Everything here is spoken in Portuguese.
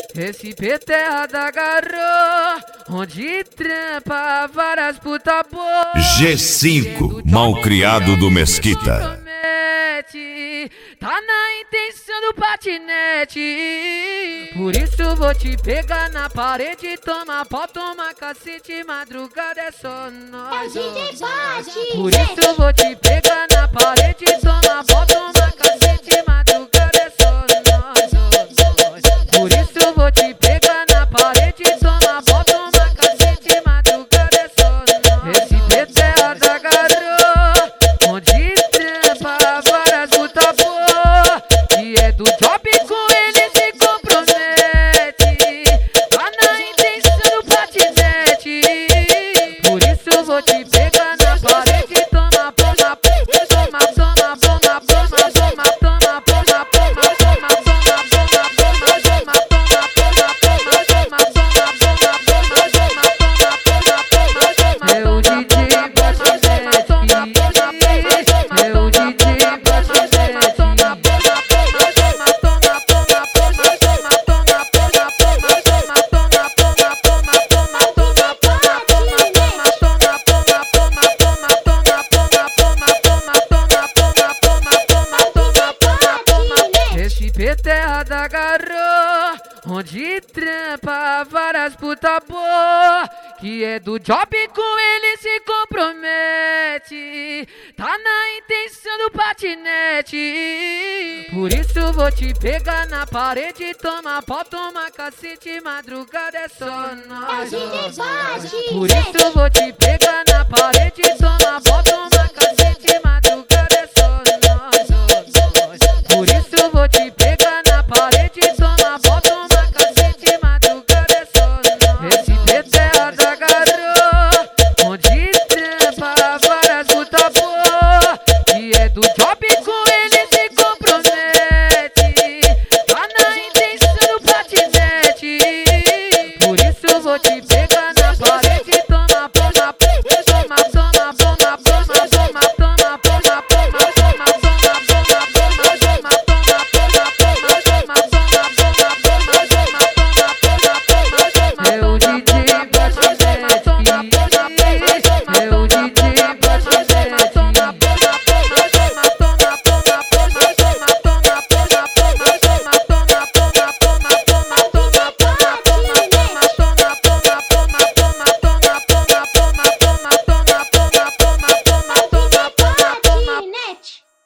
Esse PT é terra da garoa, onde trampa várias puta boa. G5, malcriado do Mesquita. Tá na intenção do patinete. Por isso vou te pegar na parede, toma pó, toma cacete, madrugada é só nós. Por isso vou te pegar na parede, toma pó, toma cacete, madrugada é só nós. Por isso vou te pegar na parede, toma pó, toma cacete, madrugada é só nós. Esse PT é terra da garoa, onde trampa várias puta boa, que é do job, com ele se compromete. Tá na intenção do patinete. Por isso vou te pegar na parede, toma, toma, toma, toma, toma, toma, toma, toma, toma, toma, terra da garoa, onde trampa várias puta boa, que é do job, com ele se compromete. Tá na intenção do patinete. Por isso vou te pegar na parede, toma pó, toma cacete, madrugada é só nós. Por isso vou te pegar na parede, toma pó, toma